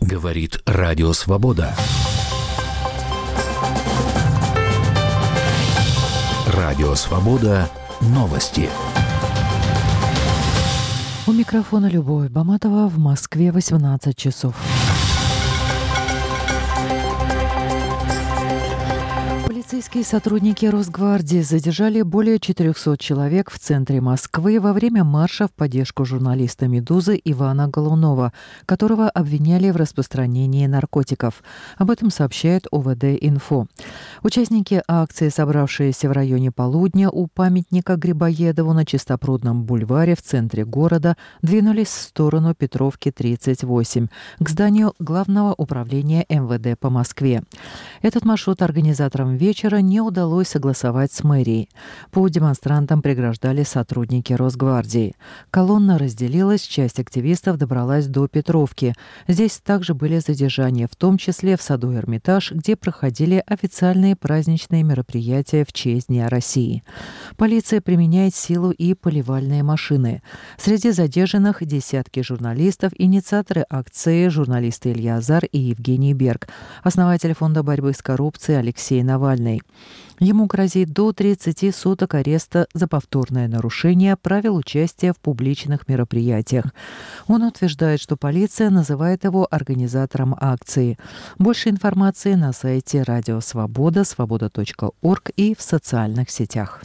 Говорит Радио Свобода. Радио Свобода. Новости. У микрофона Любовь Баматова. В Москве 18 часов. Полицейские сотрудники Росгвардии задержали более 400 человек в центре Москвы во время марша в поддержку журналиста «Медузы» Ивана Голунова, которого обвиняли в распространении наркотиков. Об этом сообщает ОВД-Инфо. Участники акции, собравшиеся в районе полудня у памятника Грибоедову на Чистопрудном бульваре в центре города, двинулись в сторону Петровки, 38, к зданию Главного управления МВД по Москве. Этот маршрут организаторам вечера не удалось согласовать с мэрией. Путь демонстрантам преграждали сотрудники Росгвардии. Колонна разделилась, часть активистов добралась до Петровки. Здесь также были задержания, в том числе в саду Эрмитаж, где проходили официальные праздничные мероприятия в честь Дня России. Полиция применяет силу и поливальные машины. Среди задержанных десятки журналистов, инициаторы акции журналисты Илья Азар и Евгений Берг, основатель фонда борьбы с коррупцией Алексей Навальный. Ему грозит до 30 суток ареста за повторное нарушение правил участия в публичных мероприятиях. Он утверждает, что полиция называет его организатором акции. Больше информации на сайте Радио Свобода, свобода.орг и в социальных сетях.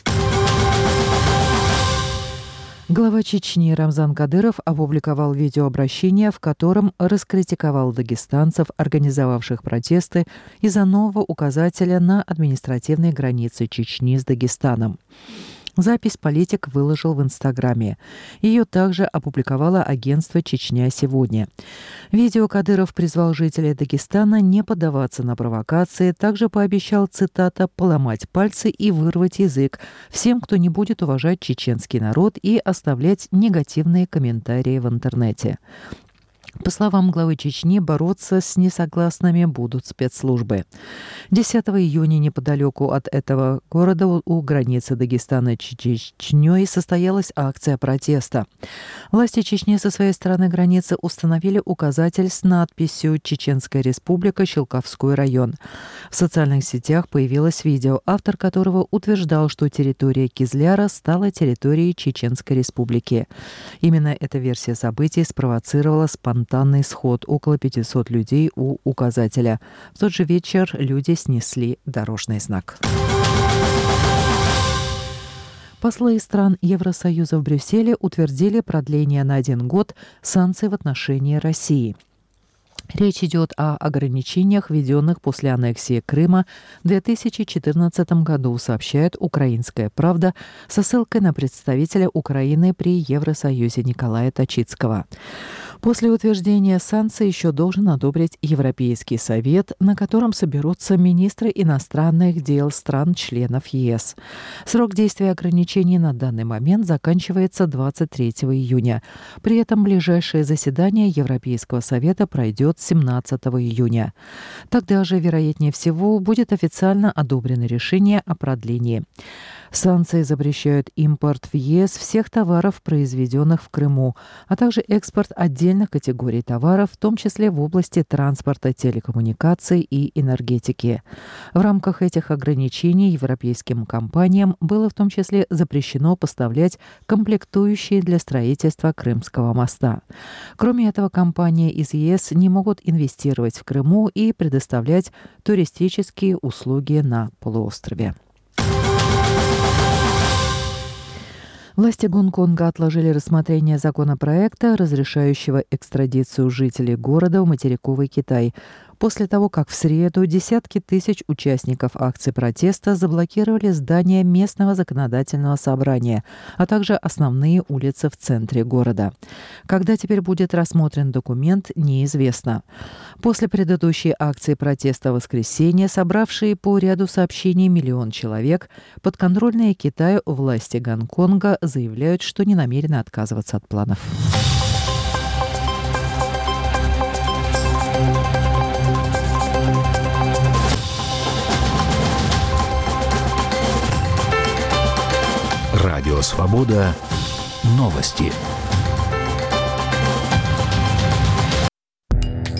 Глава Чечни Рамзан Кадыров опубликовал видеообращение, в котором раскритиковал дагестанцев, организовавших протесты из-за нового указателя на административной границе Чечни с Дагестаном. Запись политик выложил в Инстаграме. Ее также опубликовало агентство «Чечня сегодня». Видео Кадыров призвал жителей Дагестана не поддаваться на провокации, также пообещал, цитата, «поломать пальцы и вырвать язык всем, кто не будет уважать чеченский народ и оставлять негативные комментарии в интернете». По словам главы Чечни, бороться с несогласными будут спецслужбы. 10 июня неподалеку от этого города у границы Дагестана с Чечней состоялась акция протеста. Власти Чечни со своей стороны границы установили указатель с надписью «Чеченская республика, Щелковской район». В социальных сетях появилось видео, автор которого утверждал, что территория Кизляра стала территорией Чеченской республики. Именно эта версия событий спровоцировала спонтанный сход около 500 людей у указателя. В тот же вечер люди снесли дорожный знак. Послы стран Евросоюза в Брюсселе утвердили продление на 1 год санкций в отношении России. Речь идет о ограничениях, введенных после аннексии Крыма в 2014 году, сообщает «Украинская правда» со ссылкой на представителя Украины при Евросоюзе Николая Точицкого. После утверждения санкций еще должен одобрить Европейский совет, на котором соберутся министры иностранных дел стран-членов ЕС. Срок действия ограничений на данный момент заканчивается 23 июня. При этом ближайшее заседание Европейского совета пройдет 17 июня. Тогда же, вероятнее всего, будет официально одобрено решение о продлении. Санкции запрещают импорт в ЕС всех товаров, произведенных в Крыму, а также экспорт отдельных категорий товаров, в том числе в области транспорта, телекоммуникаций и энергетики. В рамках этих ограничений европейским компаниям было в том числе запрещено поставлять комплектующие для строительства Крымского моста. Кроме этого, компании из ЕС не могут инвестировать в Крыму и предоставлять туристические услуги на полуострове. Власти Гонконга отложили рассмотрение законопроекта, разрешающего экстрадицию жителей города в материковый Китай, после того, как в среду десятки тысяч участников акций протеста заблокировали здание местного законодательного собрания, а также основные улицы в центре города. Когда теперь будет рассмотрен документ, неизвестно. После предыдущей акции протеста в воскресенье, собравшие по ряду сообщений 1 миллион человек, подконтрольные Китаю власти Гонконга заявляют, что не намерены отказываться от планов. Радио Свобода. Новости.